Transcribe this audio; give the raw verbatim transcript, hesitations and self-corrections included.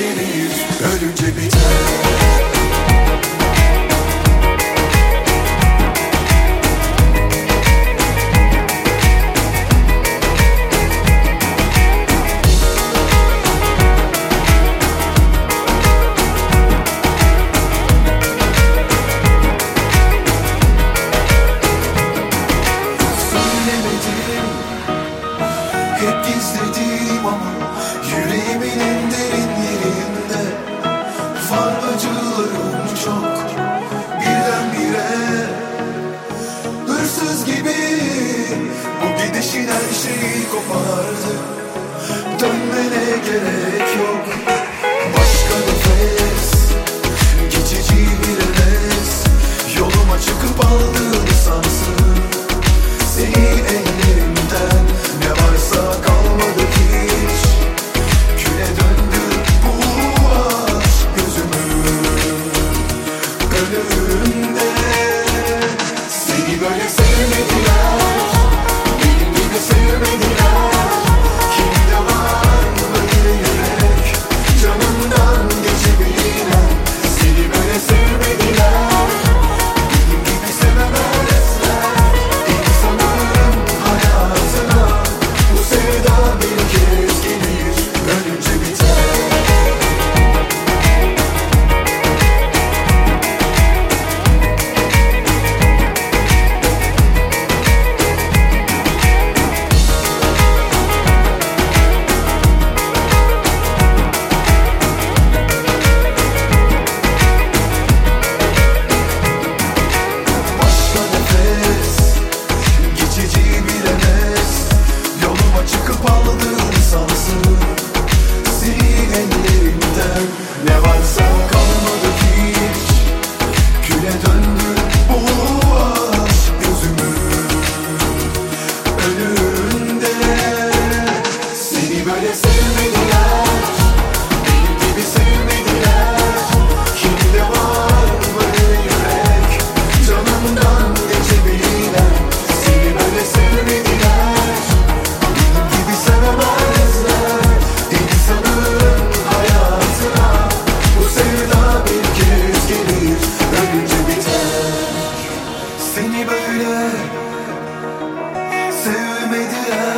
gelir, ölünce biter. Hep gizledim ama yüreğimin en derin yerinde var acılarım çok, birdenbire hırsız gibi bu gidişin her şeyi kopardı. Dönmene gerek yok, başka nefes, geçici bir heves, yoluma çıkıp aldığını sansın. Seni ellerimden ne varsa kalmadı hiç, küle döndü bu aşk gözümün önünde. Seni böyle sevmediler, benim gibi sevmediler. Kimde var böyle yürek, canından geçebilen. Seni böyle sevmediler, benim gibi sevemezler. İnsanın hayatına bu sevda bir kez gelir, ölünce biter. Başka nefes, geçici bir heves, yoluma çıkıp aldığını sansın. Seni ellerimden ne varsa kalmadı hiç, küle döndü bu aşk gözümün önünde. Seni böyle sevmediler, benim gibi sevmediler. Kimde var böyle yürek, canımdan geçebilen. Seni böyle sevmediler, benim gibi sevemezler. İnsanın hayatına bu sevda bir kez gelir, ölünce biter. Seni böyle sevmediler,